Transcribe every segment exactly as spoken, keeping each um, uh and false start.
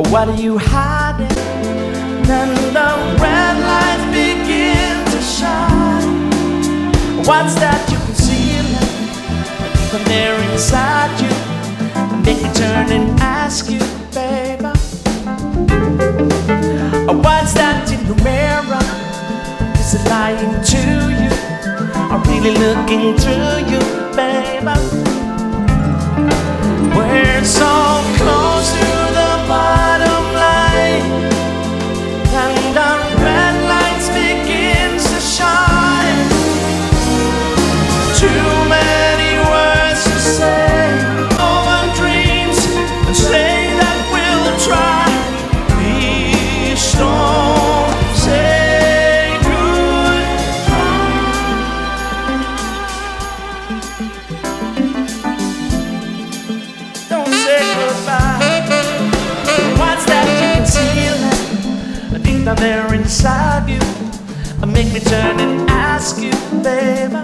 What are you hiding? Then the red lights begin to shine. What's that you concealing from there inside you? Make me turn and ask you, baby. What's that in the mirror? Is it lying to you? I'm really looking through you, baby. We're so close to the bottom line, and the red lights begins to shine. Too many words to say over dreams, and say that we'll try. Please don't say goodbye. Don't say goodbye. What's that you concealing deep down there inside you? Make me turn and ask you, baby.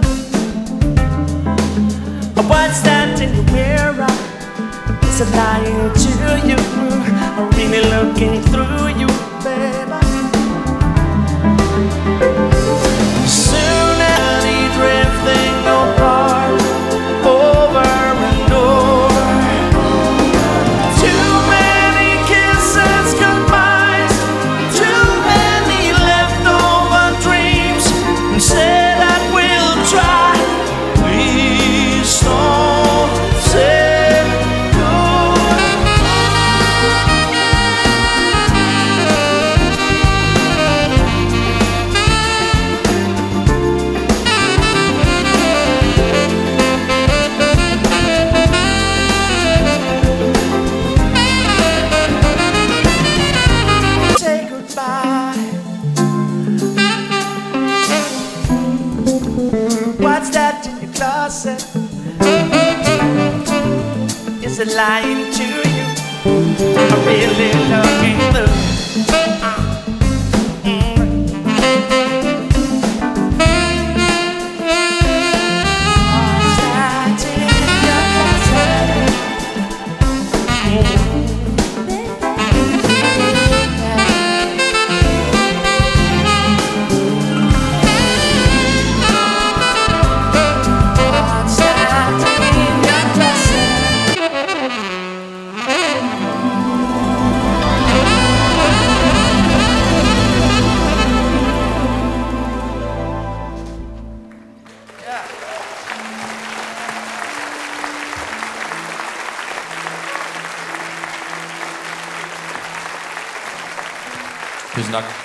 What's that in the mirror? Is it lying to you? I'm really looking through you, baby. Soon I'll be drifting apart, over and over. Too many kisses, goodbyes, too many leftover dreams, and say that we'll try. Please don't say say goodbye. What's that in your closet? Is it lying to you? I'm really looking through. Uh, mm. What's that in your closet? What's that in your closet? Tusen takk.